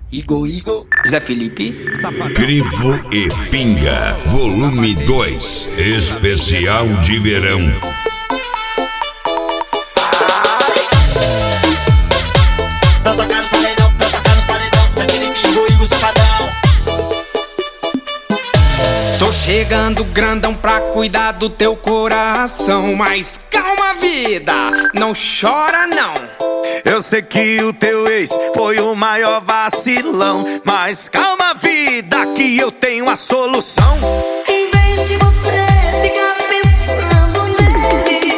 Igor, Zé Felipe, Safadão. Crivo e Pinga, volume 2, especial de verão. Tá tocando paredão, Zé Felipe, Igor, Safadão. Tô chegando grandão pra cuidar do teu coração, mas calma, vida, não chora não. Eu sei que o teu ex foi o maior vacilão, mas calma, vida, que eu tenho a solução. Em vez de você ficar pensando nele,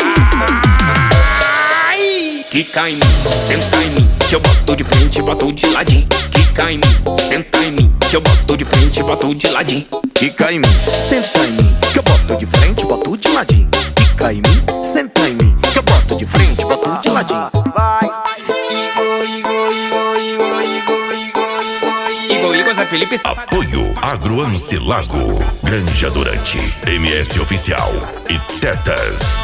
Ai! Quica em mim, senta em mim, que eu boto de frente e boto de ladinho. Quica em mim, senta em mim, que eu boto de frente e boto de ladinho. Quica em mim, senta em mim, que eu boto de frente, boto de ladinho. Quica em mim, senta em mim, que eu boto de frente, boto de ladinho. Igor, Zé Felipe. Apoio Agroance Lago, Granja Durante, MS Oficial e Tetas.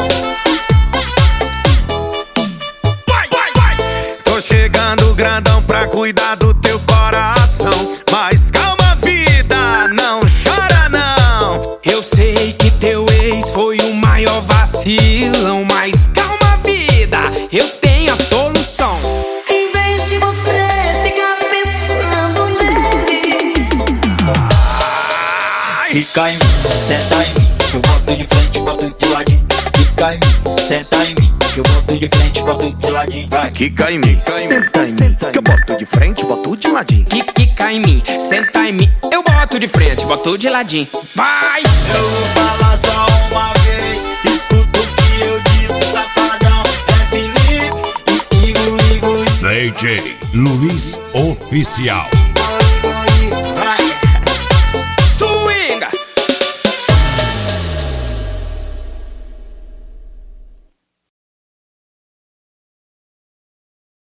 Tô chegando grandão pra cuidar do teu coração, mas calma, vida, não chora não. Eu sei que teu ex foi o maior vacilão, mas calma, vida, eu tenho a solução. em vez de você ficar pensando nele, Quica em mim, senta em mim, que eu boto de frente, boto de ladinho. Quica em mim, senta em mim, que eu boto de frente, boto de ladinho. Vai. Quica em mim, senta em mim, que eu boto de frente, boto de ladinho. Quica em mim, senta em mim, eu boto de frente, boto de ladinho. Vai! Eu vou falar só uma vez, escuta o que eu digo, Safadão, Zé Felipe e Igor. DJ Luiz Oficial.